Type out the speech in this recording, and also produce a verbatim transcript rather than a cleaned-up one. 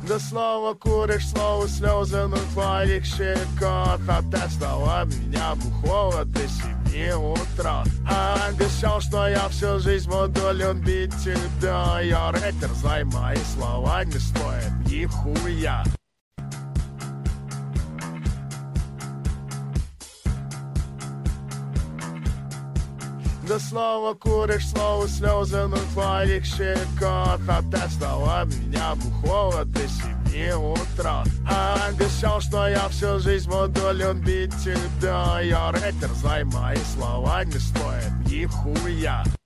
Да снова куришь, снова слезы на твоих щеках. Отослала меня бухого до семи утра. А обещал, что я всю жизнь буду любить тебя. Я рэпер, знай, мои слова не стоят нихуя. Да снова куришь, снова слезы на твоих щеках. Отослала меня бухого до семи утра. А обещал, что я всю жизнь буду любить тебя. Я рэпер, знай, мои слова не стоят нихуя.